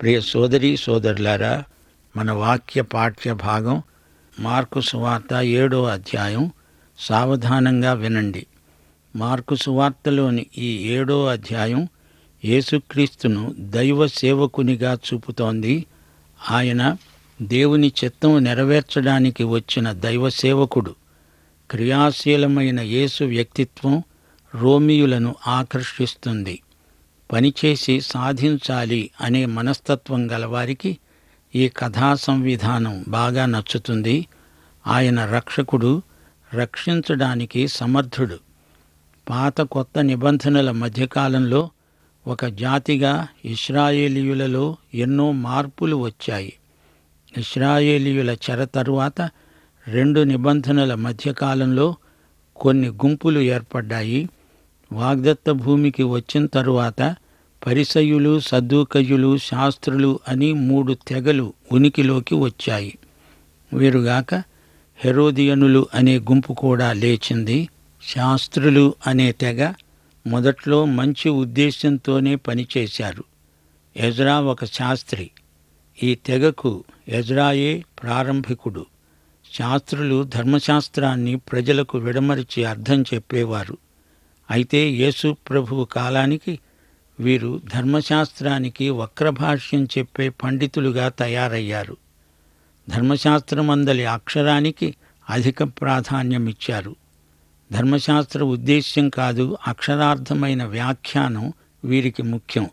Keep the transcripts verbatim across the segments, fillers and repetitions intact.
ప్రియ సోదరీ సోదరులారా, మన వాక్య పాఠ్య భాగం మార్కు సువార్త ఏడో అధ్యాయం. సావధానంగా వినండి. మార్కు సువార్తలోని ఈ ఏడో అధ్యాయం యేసుక్రీస్తును దైవ సేవకునిగా చూపుతోంది. ఆయన దేవుని చిత్తం నెరవేర్చడానికి వచ్చిన దైవ సేవకుడు. క్రియాశీలమైన యేసు వ్యక్తిత్వం రోమీయులను ఆకర్షిస్తుంది. పనిచేసి సాధించాలి అనే మనస్తత్వం గలవారికి ఈ కథా సంవిధానం బాగా నచ్చుతుంది. ఆయన రక్షకుడు, రక్షించడానికి సమర్థుడు. పాత కొత్త నిబంధనల మధ్యకాలంలో ఒక జాతిగా ఇశ్రాయేలీయులలో ఎన్నో మార్పులు వచ్చాయి. ఇశ్రాయేలీయుల చెర తరువాత రెండు నిబంధనల మధ్యకాలంలో కొన్ని గుంపులు ఏర్పడ్డాయి. వాగ్దత్త భూమికి వచ్చిన తరువాత పరిసయ్యులు, సద్దూకయ్యులు, శాస్త్రులు అని మూడు తెగలు ఉనికిలోకి వచ్చాయి. వీరుగాక హెరోదియనులు అనే గుంపు కూడా లేచింది. శాస్త్రులు అనే తెగ మొదట్లో మంచి ఉద్దేశంతోనే పనిచేశారు. ఎజ్రా ఒక శాస్త్రి. ఈ తెగకు ఎజ్రాయే ప్రారంభికుడు. శాస్త్రులు ధర్మశాస్త్రాన్ని ప్రజలకు విడమరిచి అర్థం చెప్పేవారు. అయితే యేసు ప్రభువు కాలానికి వీరు ధర్మశాస్త్రానికి వక్రభాష్యం చెప్పే పండితులుగా తయారయ్యారు. ధర్మశాస్త్రమందలి అక్షరానికి అధిక ప్రాధాన్యమిచ్చారు. ధర్మశాస్త్ర ఉద్దేశ్యం కాదు, అక్షరార్థమైన వ్యాఖ్యానం వీరికి ముఖ్యం.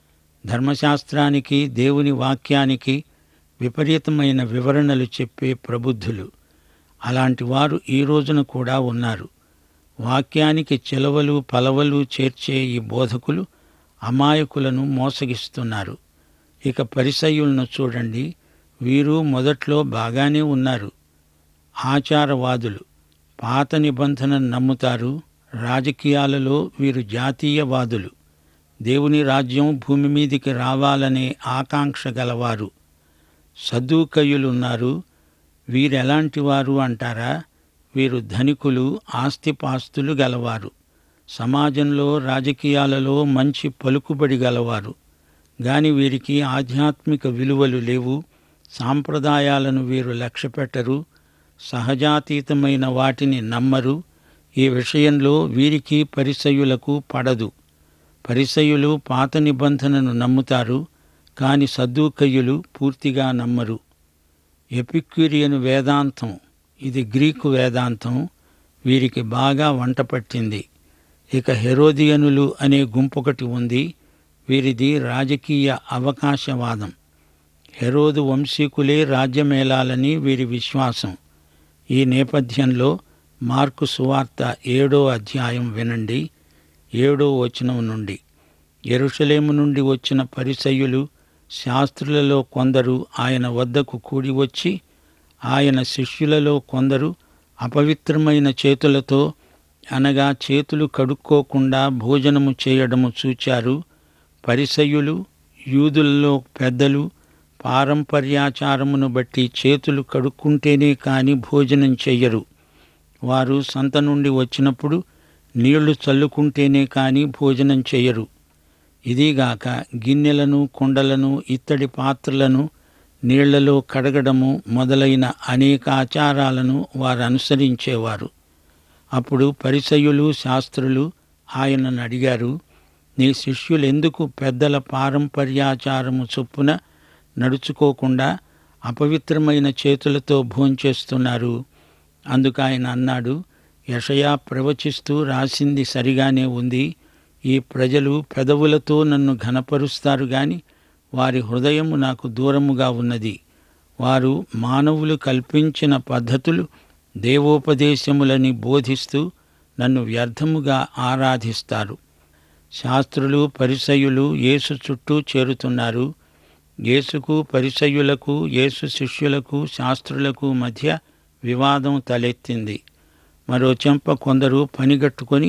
ధర్మశాస్త్రానికి, దేవుని వాక్యానికి విపరీతమైన వివరణలు చెప్పే ప్రబుద్ధులు. అలాంటి వారు ఈ రోజున కూడా ఉన్నారు. వాక్యానికి చిలవలు పలవలు చేర్చే ఈ బోధకులు అమాయకులను మోసగిస్తున్నారు. ఇక పరిసయ్యులను చూడండి. వీరు మొదట్లో బాగానే ఉన్నారు. ఆచారవాదులు, పాత నిబంధనను నమ్ముతారు. రాజకీయాలలో వీరు జాతీయవాదులు. దేవుని రాజ్యం భూమి మీదికి రావాలనే ఆకాంక్ష గలవారు. సద్దూకయ్యులున్నారు. వీరెలాంటి వారు అంటారా? వీరు ధనికులు, ఆస్తిపాస్తులు గలవారు. సమాజంలో, రాజకీయాలలో మంచి పలుకుబడి గలవారు. గాని వీరికి ఆధ్యాత్మిక విలువలు లేవు. సాంప్రదాయాలను వీరు లక్ష్యపెట్టరు. సహజాతీతమైన వాటిని నమ్మరు. ఈ విషయంలో వీరికి పరిసయ్యులకు పడదు. పరిసయ్యులు పాత నిబంధనను నమ్ముతారు, కాని సద్దూకయ్యులు పూర్తిగా నమ్మరు. ఎపిక్యూరియన్ వేదాంతం, ఇది గ్రీకు వేదాంతం, వీరికి బాగా వంటపట్టింది. ఇక హెరోదియనులు అనే గుంపొకటి ఉంది. వీరిది రాజకీయ అవకాశవాదం. హెరోదు వంశీకులే రాజ్యమేలాలని వీరి విశ్వాసం. ఈ నేపథ్యంలో మార్కు సువార్త ఏడో అధ్యాయం వినండి. ఏడో వచనం నుండి. యెరూషలేము నుండి వచ్చిన పరిసయ్యులు, శాస్త్రులలో కొందరు ఆయన వద్దకు కూడి వచ్చి, ఆయన శిష్యులలో కొందరు అపవిత్రమైన చేతులతో, అనగా చేతులు కడుక్కోకుండా భోజనము చేయడము చూచారు. పరిసయ్యులు, యూదులలో పెద్దలు పారంపర్యాచారమును బట్టి చేతులు కడుక్కుంటేనే కాని భోజనం చెయ్యరు. వారు సంత నుండి వచ్చినప్పుడు నీళ్లు చల్లుకుంటేనే కాని భోజనం చెయ్యరు. ఇదిగాక గిన్నెలను, కుండలను, ఇత్తడి పాత్రలను నీళ్లలో కడగడము మొదలైన అనేక ఆచారాలను వారు అనుసరించేవారు. అప్పుడు పరిసయ్యులు, శాస్త్రులు ఆయనను అడిగారు, నీ శిష్యులెందుకు పెద్దల పారంపర్యాచారము చొప్పున నడుచుకోకుండా అపవిత్రమైన చేతులతో భోంచేస్తున్నారు? అందుకాయన అన్నాడు, యెషయా ప్రవచిస్తూ రాసింది సరిగానే ఉంది. ఈ ప్రజలు పెదవులతో నన్ను ఘనపరుస్తారు గాని వారి హృదయము నాకు దూరముగా ఉన్నది. వారు మానవులు కల్పించిన పద్ధతులు దేవోపదేశములని బోధిస్తూ నన్ను వ్యర్థముగా ఆరాధిస్తారు. శాస్త్రులు, పరిసయ్యులు యేసు చుట్టూ చేరుతున్నారు. యేసుకు, పరిసయ్యులకు, యేసు శిష్యులకు, శాస్త్రులకు మధ్య వివాదం తలెత్తింది. మరో చెంప కొందరు పనిగట్టుకొని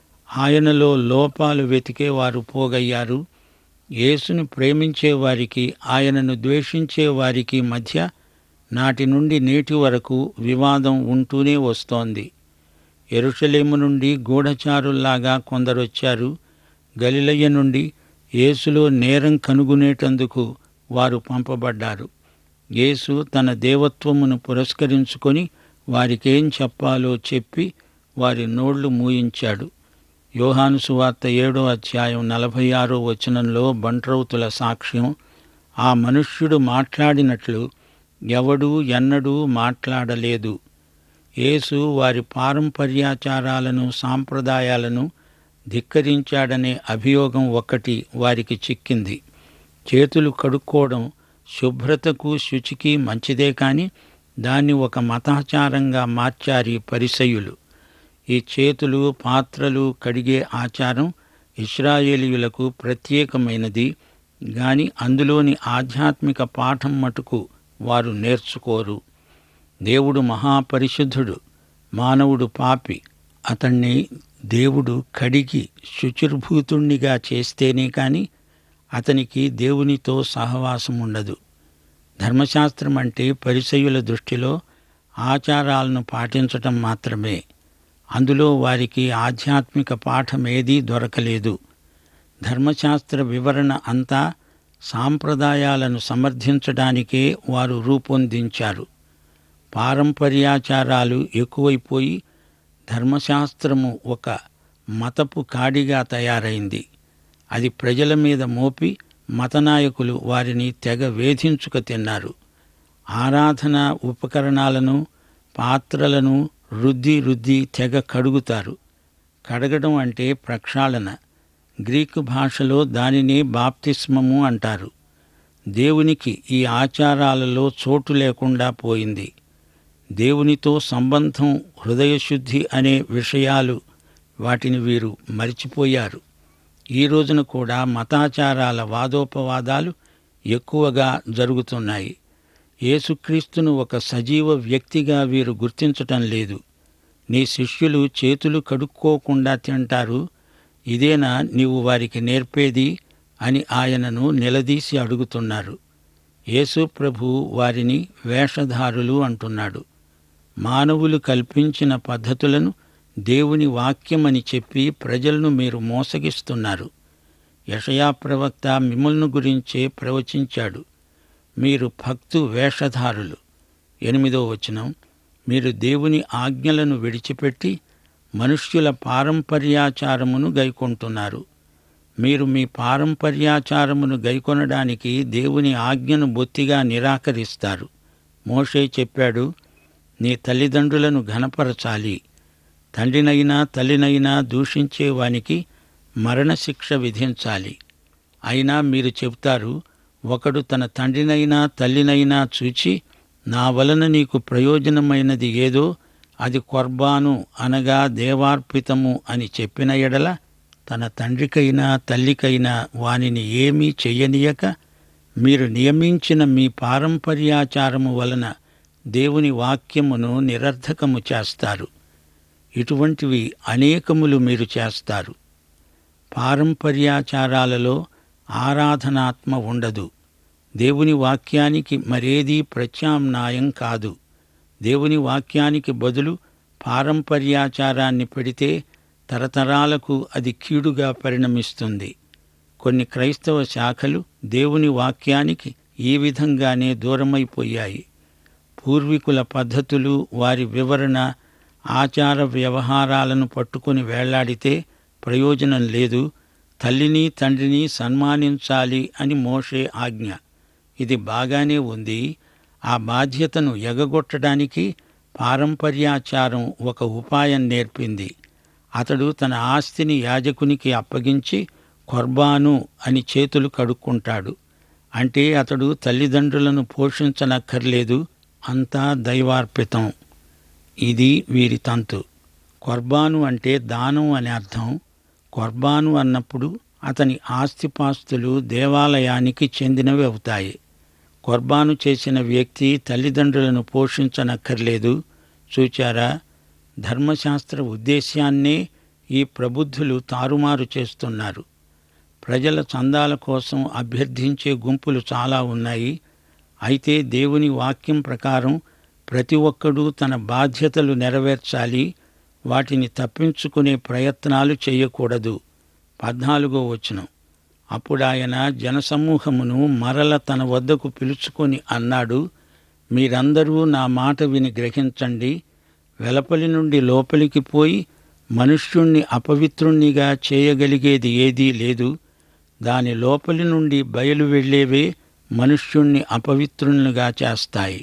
ఆయనలో లోపాలు వెతికే వారు పోగయ్యారు. యేసును ప్రేమించేవారికి, ఆయనను ద్వేషించే వారికి మధ్య నాటి నుండి నేటి వరకు వివాదం ఉంటూనే వస్తోంది. యెరూషలేము నుండి గూఢచారుల్లాగా కొందరొచ్చారు. గలిలయ నుండి యేసులో నేరం కనుగొనేటందుకు వారు పంపబడ్డారు. యేసు తన దేవత్వమును పురస్కరించుకొని వారికేం చెప్పాలో చెప్పి వారి నోళ్లు మూయించాడు. యోహాను సువార్త ఏడో అధ్యాయం నలభై ఆరో వచనంలో బంట్రౌతుల సాక్ష్యం, ఆ మనుష్యుడు మాట్లాడినట్లు ఎవడూ ఎన్నడూ మాట్లాడలేదు. యేసు వారి పారంపర్యాచారాలను సాంప్రదాయాలను ధిక్కరించాడనే అభియోగం ఒక్కటి వారికి చిక్కింది. చేతులు కడుక్కోవడం శుభ్రతకు శుచికి మంచిదే కాని దాన్ని ఒక మతాచారంగా మార్చారు పరిసయ్యులు. ఈ చేతులు పాత్రలు కడిగే ఆచారం ఇశ్రాయేలీయులకు ప్రత్యేకమైనది గాని అందులోని ఆధ్యాత్మిక పాఠం మటుకు వారు నేర్చుకోరు. దేవుడు మహాపరిశుద్ధుడు, మానవుడు పాపి. అతణ్ణి దేవుడు కడిగి శుచిర్భూతుణ్ణిగా చేస్తేనే కాని అతనికి దేవునితో సహవాసం ఉండదు. ధర్మశాస్త్రం అంటే పరిసయ్యుల దృష్టిలో ఆచారాలను పాటించటం మాత్రమే. అందులో వారికి ఆధ్యాత్మిక పాఠమేదీ దొరకలేదు. ధర్మశాస్త్ర వివరణ అంతా సాంప్రదాయాలను సమర్థించడానికే వారు రూపొందించారు. పారంపర్యాచారాలు ఎక్కువైపోయి ధర్మశాస్త్రము ఒక మతపు కాడిగా తయారైంది. అది ప్రజల మీద మోపి మతనాయకులు వారిని తెగ వేధించుక తిన్నారు. ఆరాధన ఉపకరణాలను పాత్రలను రుద్ది రుద్ది తెగ కడుగుతారు. కడగడం అంటే ప్రక్షాళన. గ్రీకు భాషలో దానినే బాప్తిస్మము అంటారు. దేవునికి ఈ ఆచారాలలో చోటు లేకుండా పోయింది. దేవునితో సంబంధం, హృదయశుద్ధి అనే విషయాలు వాటిని వీరు మరిచిపోయారు. ఈ రోజున కూడా మతాచారాల వాదోపవాదాలు ఎక్కువగా జరుగుతున్నాయి. యేసుక్రీస్తును ఒక సజీవ వ్యక్తిగా వీరు గుర్తించటం లేదు. నీ శిష్యులు చేతులు కడుక్కోకుండా తింటారు, ఇదేనా నీవు వారికి నేర్పేది అని ఆయనను నిలదీసి అడుగుతున్నారు. యేసు ప్రభు వారిని వేషధారులు అంటున్నాడు. మానవులు కల్పించిన పద్ధతులను దేవుని వాక్యమని చెప్పి ప్రజలను మీరు మోసగిస్తున్నారు. యెషయా ప్రవక్త మిమ్మల్ని గురించే ప్రవచించాడు. మీరు భక్తు వేషధారులు. ఎనిమిదో వచనం, మీరు దేవుని ఆజ్ఞలను విడిచిపెట్టి మనుష్యుల పారంపర్యాచారమును గైకొంటున్నారు. మీరు మీ పారంపర్యాచారమును గైకొనడానికి దేవుని ఆజ్ఞను బొత్తిగా నిరాకరిస్తారు. మోషే చెప్పాడు, నీ తల్లిదండ్రులను ఘనపరచాలి. తండ్రినైనా తల్లినైనా దూషించే వానికి మరణశిక్ష విధించాలి. అయినా మీరు చెబుతారు, ఒకడు తన తండ్రినైనా తల్లినైనా చూచి నా వలన నీకు ప్రయోజనమైనది ఏదో అది కొర్బాను అనగా దేవార్పితము అని చెప్పిన ఎడల తన తండ్రికైనా తల్లికైనా వానిని ఏమీ చెయ్యనీయక మీరు నియమించిన మీ పారంపర్యాచారము వలన దేవుని వాక్యమును నిరర్థకము చేస్తారు. ఇటువంటివి అనేకములు మీరు చేస్తారు. పారంపర్యాచారాలలో ఆరాధనాత్మ ఉండదు. దేవుని వాక్యానికి మరేదీ ప్రత్యామ్నాయం కాదు. దేవుని వాక్యానికి బదులు పారంపర్యాచారాన్ని పెడితే తరతరాలకు అది కీడుగా పరిణమిస్తుంది. కొన్ని క్రైస్తవ శాఖలు దేవుని వాక్యానికి ఈ విధంగానే దూరమైపోయాయి. పూర్వీకుల పద్ధతులు, వారి వివరణ, ఆచార వ్యవహారాలను పట్టుకుని వేళ్లాడితే ప్రయోజనం లేదు. తల్లిని తండ్రిని సన్మానించాలి అని మోషే ఆజ్ఞ. ఇది బాగానే ఉంది. ఆ బాధ్యతను ఎగగొట్టడానికి పారంపర్యాచారం ఒక ఉపాయం నేర్పింది. అతడు తన ఆస్తిని యాజకునికి అప్పగించి కొర్బాను అని చేతులు కడుక్కుంటాడు. అంటే అతడు తల్లిదండ్రులను పోషించనక్కర్లేదు, అంతా దైవార్పితం. ఇది వీరి తంతు. కొర్బాను అంటే దానం అని అర్థం. కొర్బాను అన్నప్పుడు అతని ఆస్తిపాస్తులు దేవాలయానికి చెందినవి అవుతాయి. కొర్బాను చేసిన వ్యక్తి తల్లిదండ్రులను పోషించనక్కర్లేదు. చూచారా, ధర్మశాస్త్ర ఉద్దేశ్యాన్నే ఈ ప్రబుద్ధులు తారుమారు చేస్తున్నారు. ప్రజల చందాల కోసం అభ్యర్థించే గుంపులు చాలా ఉన్నాయి. అయితే దేవుని వాక్యం ప్రకారం ప్రతి ఒక్కడూ తన బాధ్యతలు నెరవేర్చాలి. వాటిని తప్పించుకునే ప్రయత్నాలు చేయకూడదు. పద్నాలుగో వచనం, అప్పుడాయన జనసమూహమును మరల తన వద్దకు పిలుచుకొని అన్నాడు, మీరందరూ నా మాట విని గ్రహించండి. వెలుపలి నుండి లోపలికి పోయి మనుష్యుణ్ణి అపవిత్రుణ్ణిగా చేయగలిగేది ఏదీ లేదు. దాని లోపలి నుండి బయలు వెళ్ళేవే మనుష్యుణ్ణి అపవిత్రునిగా చేస్తాయి.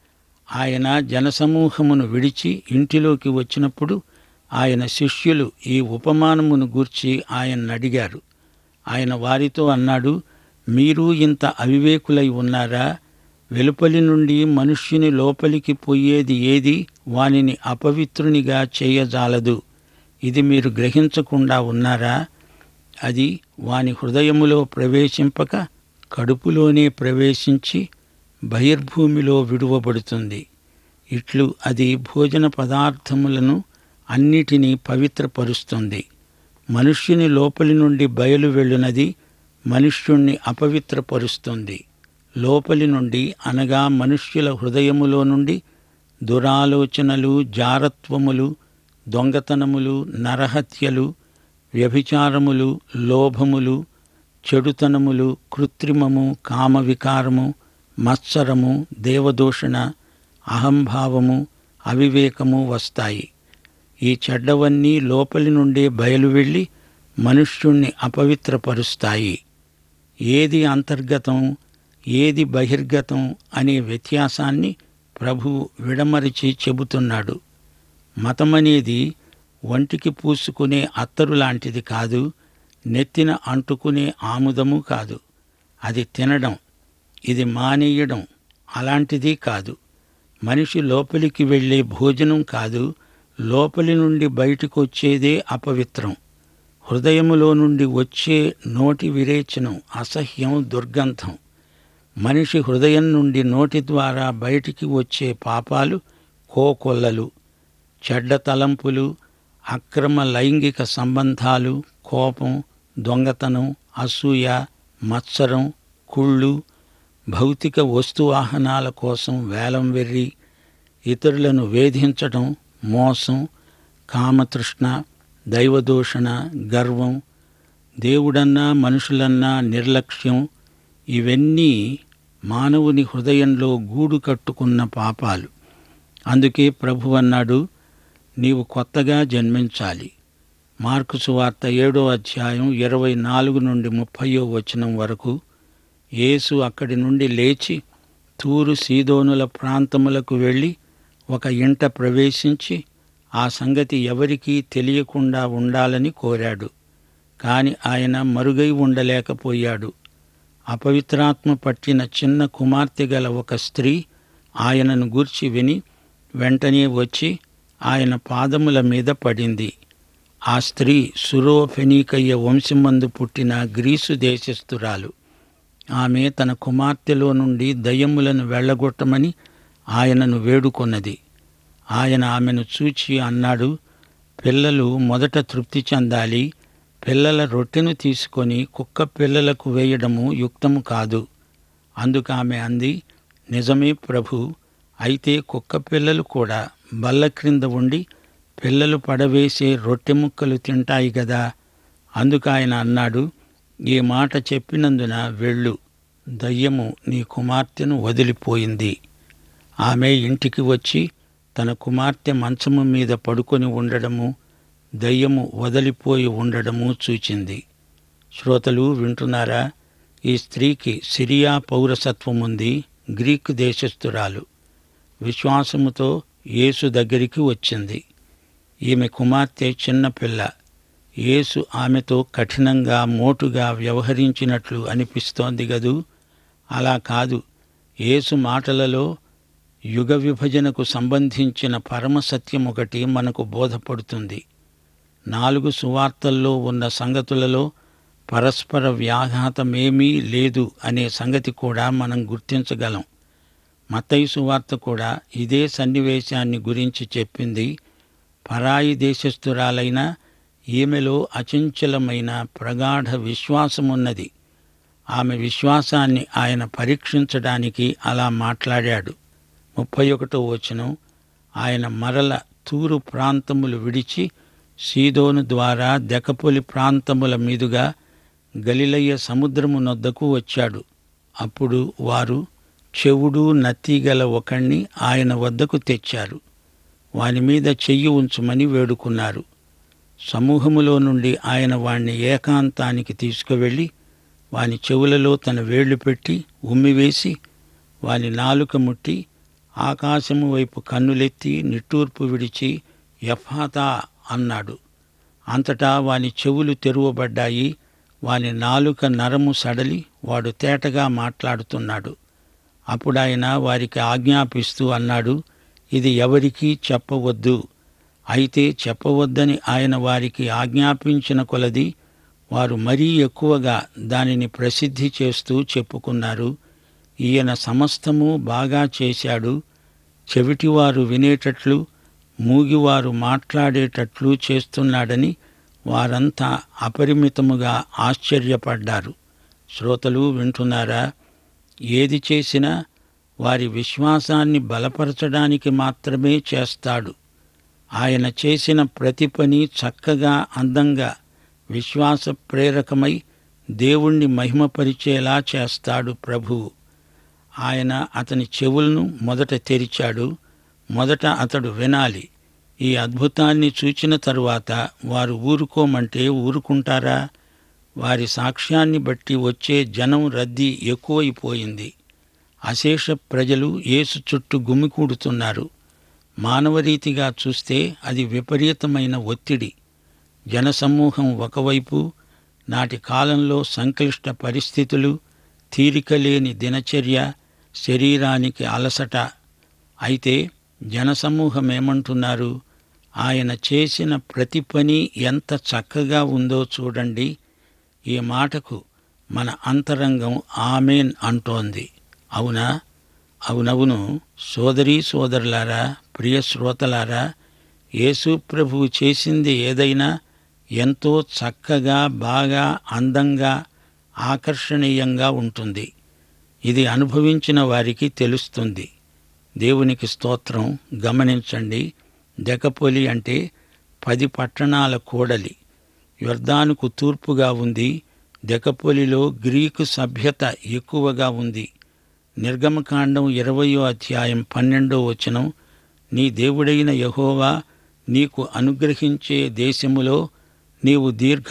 ఆయన జనసమూహమును విడిచి ఇంటిలోకి వచ్చినప్పుడు ఆయన శిష్యులు ఈ ఉపమానమును గూర్చి ఆయన్ని అడిగారు. ఆయన వారితో అన్నాడు, మీరు ఇంత అవివేకులై ఉన్నారా? వెలుపలి నుండి మనుష్యుని లోపలికి పోయేది ఏది వానిని అపవిత్రునిగా చేయజాలదు. ఇది మీరు గ్రహించకుండా ఉన్నారా? అది వాని హృదయములో ప్రవేశింపక కడుపులోనే ప్రవేశించి బహిర్భూమిలో విడువబడుతుంది. ఇట్లు అది భోజన పదార్థములను అన్నిటినీ పవిత్రపరుస్తుంది. మనుష్యుని లోపలి నుండి బయలు వెళ్ళునది మనుష్యుణ్ణి అపవిత్రపరుస్తుంది. లోపలి నుండి అనగా మనుష్యుల హృదయములో నుండి దురాలోచనలు, జారత్వములు, దొంగతనములు, నరహత్యలు, వ్యభిచారములు, లోభములు, చెడుతనములు, కృత్రిమము, కామవికారము, మత్సరము, దేవదూషణ, అహంభావము, అవివేకము వస్తాయి. ఈ చెడ్డవన్నీ లోపలి నుండే బయలు వెళ్ళి మనుష్యుణ్ణి అపవిత్రపరుస్తాయి. ఏది అంతర్గతం, ఏది బహిర్గతం అనే వ్యత్యాసాన్ని ప్రభువు విడమరిచి చెబుతున్నాడు. మతమనేది వంటికి పూసుకునే అత్తరు లాంటిది కాదు, నెత్తిన అంటుకునే ఆముదము కాదు. అది తినడం, ఇది మానేయడం అలాంటిది కాదు. మనిషి లోపలికి వెళ్ళే భోజనం కాదు, లోపలి నుండి బయటికొచ్చేదే అపవిత్రం. హృదయములో నుండి వచ్చే నోటి విరేచనం అసహ్యం, దుర్గంధం. మనిషి హృదయం నుండి నోటి ద్వారా బయటికి వచ్చే పాపాలు కోకొల్లలు, చెడ్డ తలంపులు, అక్రమ లైంగిక సంబంధాలు, కోపం, దొంగతనం, అసూయ, మత్సరం, కుళ్ళు, భౌతిక వస్తువాహనాల కోసం వేలం వెర్రి, ఇతరులను వేధించటం, మోసం, కామతృష్ణ, దైవదూషణ, గర్వం, దేవుడన్నా మనుషులన్నా నిర్లక్ష్యం, ఇవన్నీ మానవుని హృదయంలో గూడు కట్టుకున్న పాపాలు. అందుకే ప్రభు అన్నాడు, నీవు కొత్తగా జన్మించాలి. మార్కు సువార్త ఏడో అధ్యాయం ఇరవై నాలుగు నుండి ముప్పయో వచనం వరకు. యేసు అక్కడి నుండి లేచి తూరు సీదోనుల ప్రాంతములకు వెళ్ళి ఒక ఇంట ప్రవేశించి ఆ సంగతి ఎవరికీ తెలియకుండా ఉండాలని కోరాడు. కాని ఆయన మరుగై ఉండలేకపోయాడు. అపవిత్రాత్మ పట్టిన చిన్న కుమార్తె గల ఒక స్త్రీ ఆయనను గూర్చి విని వెంటనే వచ్చి ఆయన పాదముల మీద పడింది. ఆ స్త్రీ సురోఫెనీకయ్య వంశమందు పుట్టిన గ్రీసు దేశస్థురాలు. ఆమె తన కుమార్తెలో నుండి దయ్యములను వెళ్ళగొట్టమని ఆయనను వేడుకొన్నది. ఆయన ఆమెను చూచి అన్నాడు, పిల్లలు మొదట తృప్తి చెందాలి. పిల్లల రొట్టెను తీసుకొని కుక్క పిల్లలకు వేయడము యుక్తము కాదు. అందుకు ఆమె అంది, నిజమే ప్రభు, అయితే కుక్క పిల్లలు కూడా బల్ల క్రింద ఉండి పిల్లలు పడవేసే రొట్టె ముక్కలు తింటాయి గదా. అందుకు ఆయన అన్నాడు, ఈ మాట చెప్పినందున వెళ్ళు, దయ్యము నీ కుమార్తెను వదిలిపోయింది. ఆమె ఇంటికి వచ్చి తన కుమార్తె మంచము మీద పడుకొని ఉండడము, దయ్యము వదిలిపోయి ఉండడము చూచింది. శ్రోతలు వింటున్నారా? ఈ స్త్రీకి సిరియా పౌరసత్వముంది, గ్రీకు దేశస్థురాలు. విశ్వాసముతో యేసు దగ్గరికి వచ్చింది. ఈమె కుమార్తె చిన్నపిల్ల. యేసు ఆమెతో కఠినంగా మోటుగా వ్యవహరించినట్లు అనిపిస్తోంది గదూ. అలా కాదు. యేసు మాటలలో యుగ విభజనకు సంబంధించిన పరమసత్యం ఒకటి మనకు బోధపడుతుంది. నాలుగు సువార్తల్లో ఉన్న సంగతులలో పరస్పర వ్యాఘాతమేమీ లేదు అనే సంగతి కూడా మనం గుర్తించగలం. మత్తయి సువార్త కూడా ఇదే సన్నివేశాన్ని గురించి చెప్పింది. పరాయి దేశస్థురాలైన ఈమెలో అచంచలమైన ప్రగాఢ విశ్వాసమున్నది. ఆమె విశ్వాసాన్ని ఆయన పరీక్షించడానికి అలా మాట్లాడాడు. ముప్పై ఒకటో వచనం, ఆయన మరల తూరు ప్రాంతములు విడిచి సీదోను ద్వారా దెకపొలి ప్రాంతముల మీదుగా గలిలయ సముద్రము నొద్దకు వచ్చాడు. అప్పుడు వారు చెవుడు నత్తిగల ఒకణ్ణి ఆయన వద్దకు తెచ్చారు. వాని మీద చెయ్యి ఉంచుమని వేడుకున్నారు. సమూహములో నుండి ఆయన వాణ్ణి ఏకాంతానికి తీసుకువెళ్ళి వాని చెవులలో తన వేళ్లు పెట్టి ఉమ్మివేసి వాని నాలుక ముట్టి ఆకాశము వైపు కన్నులెత్తి నిట్టూర్పు విడిచి ఎఫ్ఫాతా అన్నాడు. అంతటా వాని చెవులు తెరువబడ్డాయి. వాని నాలుక నరము సడలి వాడు తేటగా మాట్లాడుతున్నాడు. అప్పుడాయన వారికి ఆజ్ఞాపిస్తూ అన్నాడు, ఇది ఎవరికీ చెప్పవద్దు. అయితే చెప్పవద్దని ఆయన వారికి ఆజ్ఞాపించిన కొలది వారు మరీ ఎక్కువగా దానిని ప్రసిద్ధి చేస్తూ చెప్పుకున్నారు. ఈయన సమస్తము బాగా చేశాడు. చెవిటివారు వినేటట్లు, మూగివారు మాట్లాడేటట్లు చేస్తున్నాడని వారంతా అపరిమితముగా ఆశ్చర్యపడ్డారు. శ్రోతలు వింటున్నారా? ఏది చేసినా వారి విశ్వాసాన్ని బలపరచడానికి మాత్రమే చేస్తాడు. ఆయన చేసిన ప్రతి పని చక్కగా, అందంగా, విశ్వాస ప్రేరకమై దేవుణ్ణి మహిమపరిచేలా చేస్తాడు ప్రభువు. ఆయన అతని చెవులను మొదట తెరిచాడు. మొదట అతడు వినాలి. ఈ అద్భుతాన్ని చూచిన తరువాత వారు ఊరుకోమంటే ఊరుకుంటారా? వారి సాక్ష్యాన్ని బట్టి వచ్చే జనం రద్దీ ఎక్కువైపోయింది. అశేష ప్రజలు యేసు చుట్టూ గుమికూడుతున్నారు. మానవరీతిగా చూస్తే అది విపరీతమైన ఒత్తిడి. జనసమూహం ఒకవైపు, నాటి కాలంలో సంక్లిష్ట పరిస్థితులు, తీరికలేని దినచర్య, శరీరానికి అలసట. అయితే జనసమూహమేమంటున్నారు? ఆయన చేసిన ప్రతి పని ఎంత చక్కగా ఉందో చూడండి. ఈ మాటకు మన అంతరంగం ఆమేన్ అంటోంది. అవునా? అవునవును. సోదరీ సోదరులారా, ప్రియ శ్రోతలారా, యేసు ప్రభువు చేసింది ఏదైనా ఎంతో చక్కగా, బాగా, అందంగా, ఆకర్షణీయంగా ఉంటుంది. ఇది అనుభవించిన వారికి తెలుస్తుంది. దేవునికి స్తోత్రం. గమనించండి, దెకపొలి అంటే పది పట్టణాల కూడలి. యొర్దానుకు తూర్పుగా ఉంది. దెకపొలిలో గ్రీకు సభ్యత ఎక్కువగా ఉంది. నిర్గమకాండం ఇరవయో అధ్యాయం పన్నెండో వచనం, నీ దేవుడైన యెహోవా నీకు అనుగ్రహించే దేశములో నీవు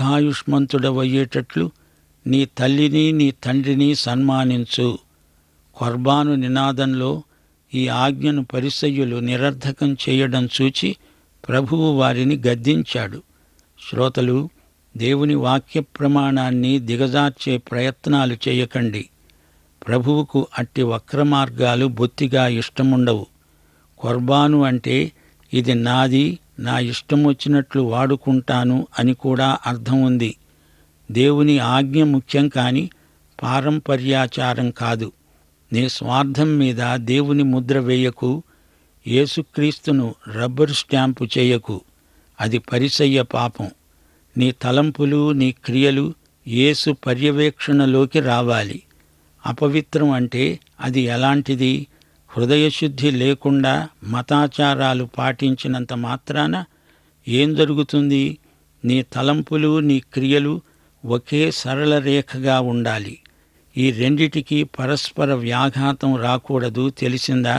దీర్ఘాయుష్మంతుడవయ్యేటట్లు నీ తల్లిని నీ తండ్రిని సన్మానించు. కొర్బాను నినాదంలో ఈ ఆజ్ఞను పరిసయ్యులు నిరర్థకం చేయడం చూచి ప్రభువు వారిని గద్దించాడు. శ్రోతలు, దేవుని వాక్య ప్రమాణాన్ని దిగజార్చే ప్రయత్నాలు చేయకండి. ప్రభువుకు అట్టి వక్రమార్గాలు బొత్తిగా ఇష్టముండవు. కొర్బాను అంటే ఇది నాది, నా ఇష్టం వచ్చినట్లు వాడుకుంటాను అని కూడా అర్థం ఉంది. దేవుని ఆజ్ఞ ముఖ్యం కాని పారంపర్యాచారం కాదు. నీ స్వార్థం మీద దేవుని ముద్ర వేయకు. యేసుక్రీస్తును రబ్బరు స్టాంపు చేయకు. అది పరిసయ్య పాపం. నీ తలంపులు, నీ క్రియలు యేసు పర్యవేక్షణలోకి రావాలి. అపవిత్రం అంటే అది ఎలాంటిది? హృదయశుద్ధి లేకుండా మతాచారాలు పాటించినంత మాత్రాన ఏం జరుగుతుంది? నీ తలంపులు, నీ క్రియలు ఒకే సరళ రేఖగా ఉండాలి. ఈ రెండిటికి పరస్పర వ్యాఘాతం రాకూడదు. తెలిసిందా?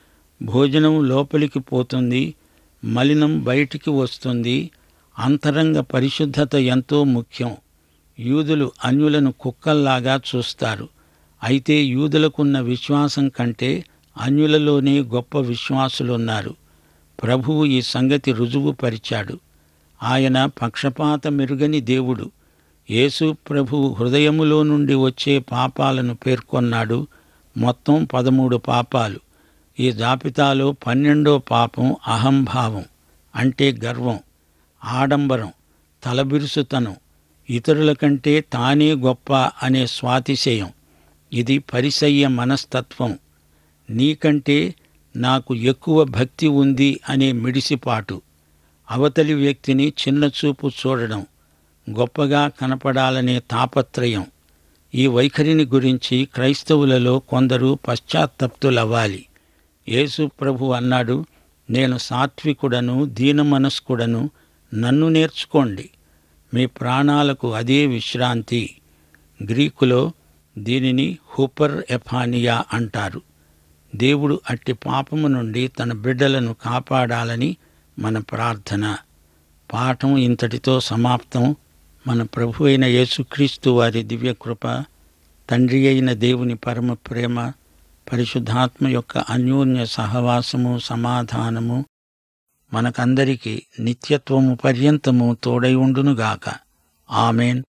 భోజనం లోపలికి పోతుంది, మలినం బయటికి వస్తుంది. అంతరంగ పరిశుద్ధత ఎంతో ముఖ్యం. యూదులు అన్యులను కుక్కల్లాగా చూస్తారు. అయితే యూదులకున్న విశ్వాసం కంటే అన్యులలోనే గొప్ప విశ్వాసులున్నారు. ప్రభువు ఈ సంగతి రుజువుపరిచాడు. ఆయన పక్షపాత మెరుగని దేవుడు. యేసు ప్రభువు హృదయములో నుండి వచ్చే పాపాలను పేర్కొన్నాడు. మొత్తం పదమూడు పాపాలు. ఈ జాబితాలో పన్నెండో పాపం అహంభావం, అంటే గర్వం, ఆడంబరం, తలబిరుసుతనం, ఇతరుల కంటే తానే గొప్ప అనే స్వాతిశయం. ఇది పరిసయ్య మనస్తత్వం. నీకంటే నాకు ఎక్కువ భక్తి ఉంది అనే మిడిసిపాటు. అవతలి వ్యక్తిని చిన్నచూపు చూడడం, గొప్పగా కనపడాలనే తాపత్రయం. ఈ వైఖరిని గురించి క్రైస్తవులలో కొందరు పశ్చాత్తప్తులవ్వాలి. యేసు ప్రభు అన్నాడు, నేను సాత్వికుడను, దీనమనస్కుడను, నన్ను నేర్చుకోండి. మీ ప్రాణాలకు అదే విశ్రాంతి. గ్రీకులో దీనిని హూపర్ ఎఫానియా అంటారు. దేవుడు అట్టి పాపము నుండి తన బిడ్డలను కాపాడాలని మన ప్రార్థన. పాఠం ఇంతటితో సమాప్తం. మన ప్రభు అయిన యేసుక్రీస్తు వారి దివ్యకృప, తండ్రి అయిన దేవుని పరమ ప్రేమ, పరిశుద్ధాత్మ యొక్క అన్యోన్య సహవాసము, సమాధానము మనకందరికీ నిత్యత్వము పర్యంతము తోడై ఉండునుగాక. ఆమేన్.